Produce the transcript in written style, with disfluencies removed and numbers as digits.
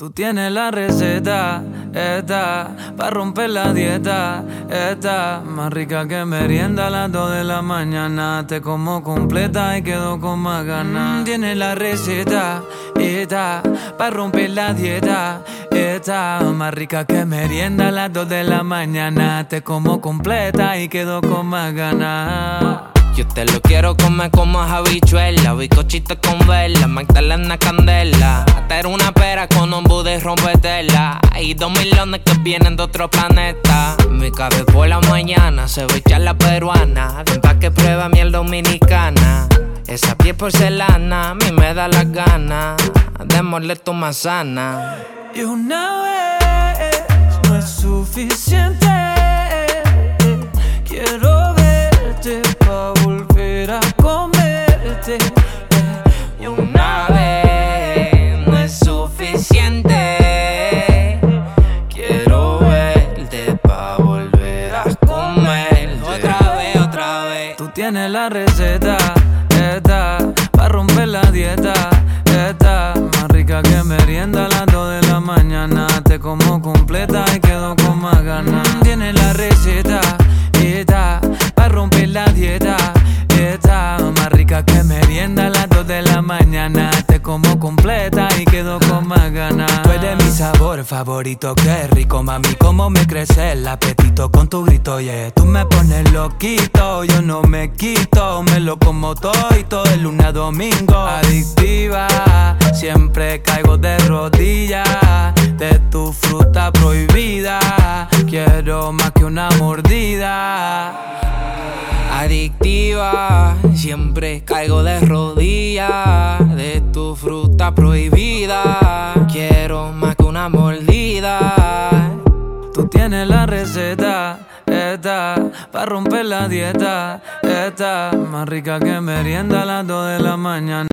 Tú tienes la receta, esta, pa' romper la dieta, esta, más rica que merienda a las 2 de la mañana. Te como completa y quedo con más ganas. Tienes la receta, esta, pa' romper la dieta, esta, más rica que merienda a las 2 de la mañana. Te como completa y quedo con más ganas. Yo te lo quiero comer como habichuela, bizcochito con vela, magdalena candela. Hacer una pera con un buddy rompetela. Hay 2 millones que vienen de otro planeta. Mi cabeza por la mañana, se va a echar la peruana. Ven pa' que prueba miel dominicana. Esa piel porcelana, a mí me da las ganas. Démosle tu manzana. Y una vez no es suficiente. Quiero verte pa' volver a comerte. Y una vez no es suficiente. Quiero verte pa' volver a comerte. Otra vez. Tú tienes la receta, esta, pa' romper la dieta, esta, más rica que merienda a las 2 de la mañana. Te como completa y quedo con más ganas. Tienes la receta, esta, pa' romper la dieta, esta, más rica que merienda a las 2 de la mañana. Te como completa y quedo con más ganas. Tú eres mi sabor favorito, qué rico, mami, cómo me crece el apetito con tu grito, yeah. Tú me pones loquito, yo no me quito, me lo como todo y todo de lunes a domingo. Adictiva, siempre caigo de rodillas, de tu fruta prohibida. Quiero más que una mordida. Adictiva, siempre caigo de rodillas, de tu fruta prohibida. Quiero más que una mordida. Tú tienes la receta, esta, pa' romper la dieta, esta, más rica que merienda a las 2 de la mañana.